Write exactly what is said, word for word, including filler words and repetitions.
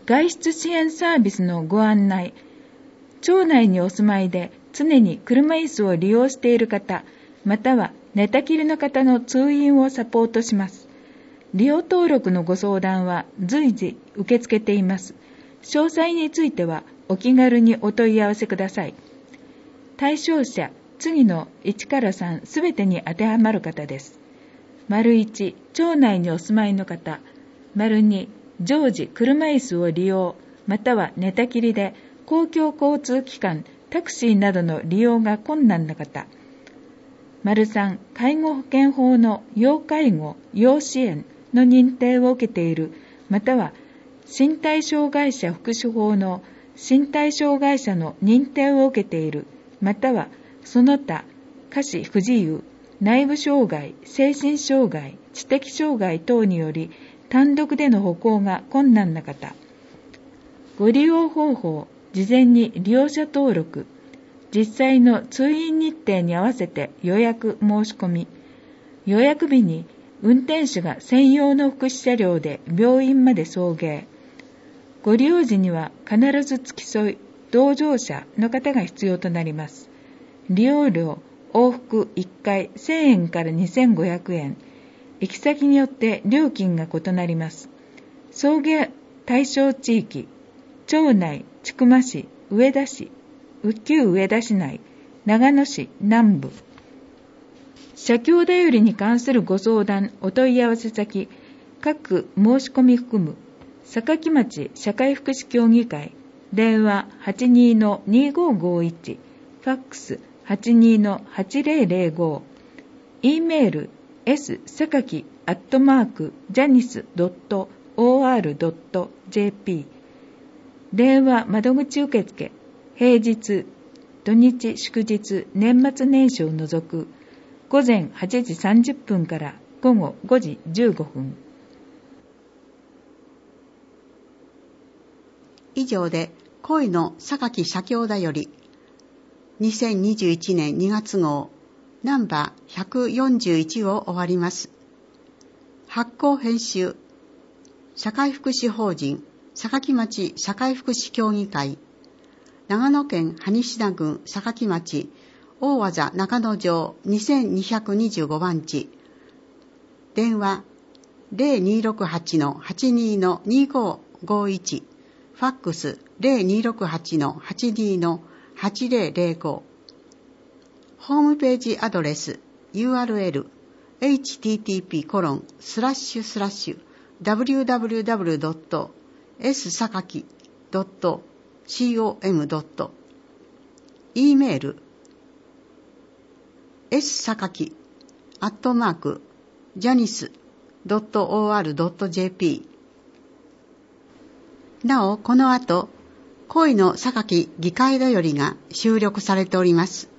外出支援サービスのご案内、町内にお住まいで常に車椅子を利用している方、または寝たきりの方の通院をサポートします。利用登録のご相談は随時受け付けています。詳細についてはお気軽にお問い合わせください。対象者、次のいちからさんすべてに当てはまる方です。丸いち、町内にお住まいの方。丸に、常時車椅子を利用、または寝たきりで公共交通機関、タクシーなどの利用が困難な方。丸さん、介護保険法の要介護、要支援の認定を受けている、または身体障害者福祉法の身体障害者の認定を受けている、またはその他下肢不自由、内部障害、精神障害、知的障害等により単独での歩行が困難な方。ご利用方法、事前に利用者登録、実際の通院日程に合わせて予約申し込み、予約日に運転手が専用の福祉車両で病院まで送迎。ご利用時には必ず付き添い、同乗者の方が必要となります。利用料、往復いっかいせんえんからにせんごひゃくえん。行き先によって料金が異なります。送迎対象地域、町内、千曲市、上田市、旧上田市内、長野市南部。社協だよりに関するご相談、お問い合わせ先、各申し込み含む、坂城町社会福祉協議会、電話 はちにーのにーごーごーいち、ファックス はちにーのはちぜろぜろご、E メール s さかきアットマークジャニスドットオーアールドットジェーピー。電話窓口受付、平日、土日祝日、年末年始を除く、午前はちじさんじゅっぷんから午後ごじじゅうごふん。 以上で恋の榊社協だよりにせんにじゅういちねんにがつ号ナンバーひゃくよんじゅういちを終わります。発行編集社会福祉法人坂城町社会福祉協議会、長野県羽西田郡坂城町大和座中野城にせんにひゃくにじゅうごばんち、電話 ゼロにーろくはちのはちにーのにーごーごーいち、ファックス ゼロにーろくはちのはちにーのはちぜろぜろご、ホームページアドレス ユーアールエル エイチティーティーピーコロンスラッシュスラッシュダブリューダブリューダブリュードットエスさかきドットコムドット E メール s さかきアットマークジャニスドットオーアールドットジェーピー。なおこの後恋の榊議会だよりが収録されております。